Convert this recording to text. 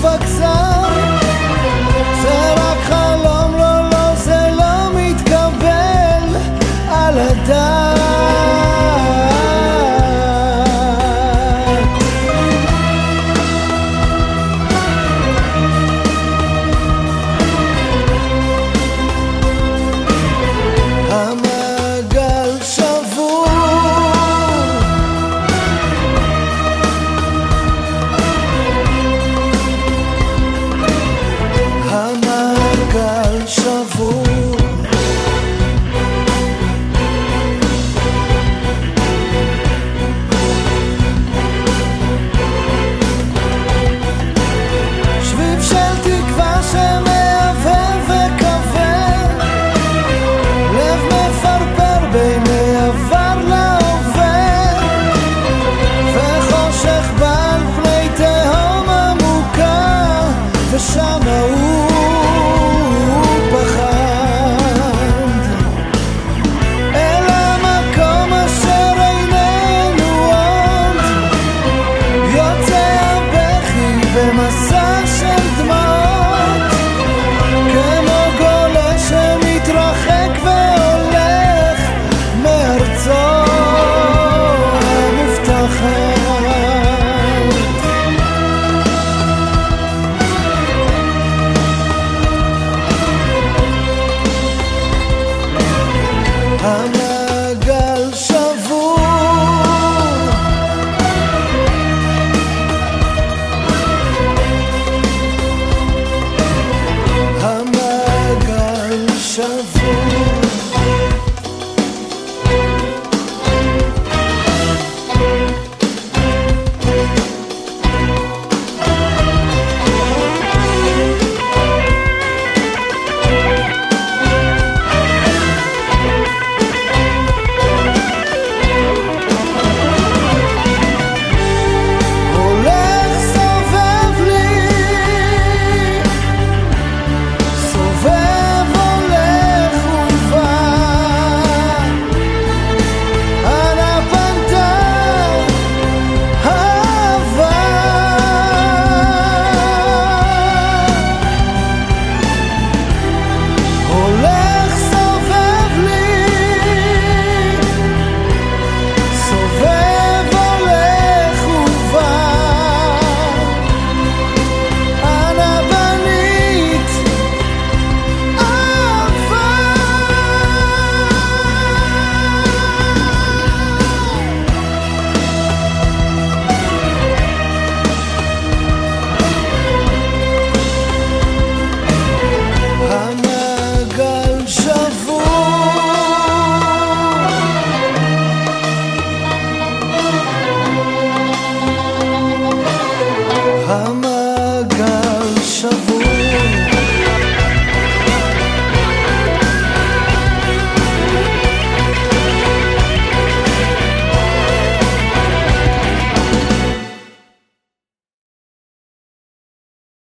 בגזר, זה רק חלום, לא, לא, זה לא מתקבל על הדעת. המעגל שבור, המעגל שבור, שביב של תקווה שמהבהב וכבד, לב מפרפר בין העבר להווה, וחושך בעל פני תהום עמוקה, ושם הוא במסע של דמעות, כמו גולה שמתרחק והולך מארצו המובטחת. המעגל שבור, המעגל שבור.